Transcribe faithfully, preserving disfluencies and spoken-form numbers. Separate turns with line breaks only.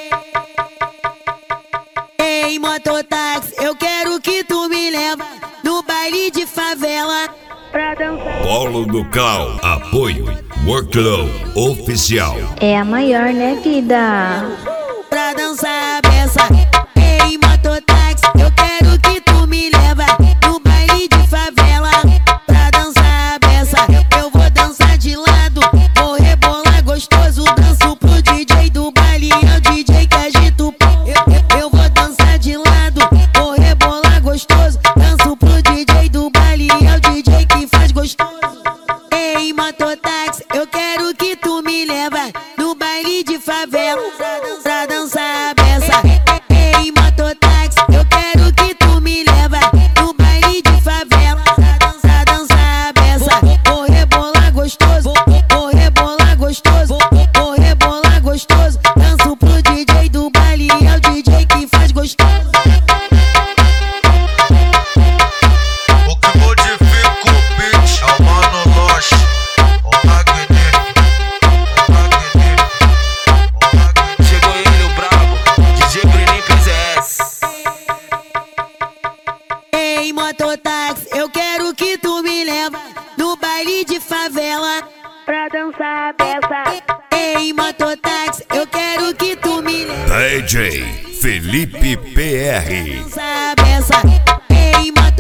Ei, mototáxi, eu quero que tu me leva no baile de favela pra dançar.
Polo do Cal, apoio, Worklow Oficial.
É a maior, né, vida?
Pra dançar a beça. Ei, mototáxi, eu quero que tu me leva no baile de favela pra dançar a beça. Eu vou dançar de lado, vou rebolar gostoso. Danço pro D J do baile, é o D J que agita o pau. Eu, eu, eu vou dançar de lado, vou rebolar gostoso. Danço pro D J do baile, é o D J que faz gostoso. Ei, mototáxi, eu quero que tu me leva no baile de favela pra dançar a beça. Ei, mototáxi, eu quero que tu me leva no baile de favela pra dançar a beça. Vou rebolar gostoso, vou rebolar gostoso, vou rebolar gostoso. Danço pro D J do baile, é o D J que faz gostoso.
O que modifica o beat é o Mano Loche, o magnífico, o magnífico, o magnífico.
Chegou ele, o brabo, D J Bruninho P Z S.
Ei, mototáxi, eu quero que tu me leva no baile de favela pra dançar a beça. Ei, mototáxi, eu quero que tu me leva
D J Felipe P R.
dançar a beça. Ei, mototáxi.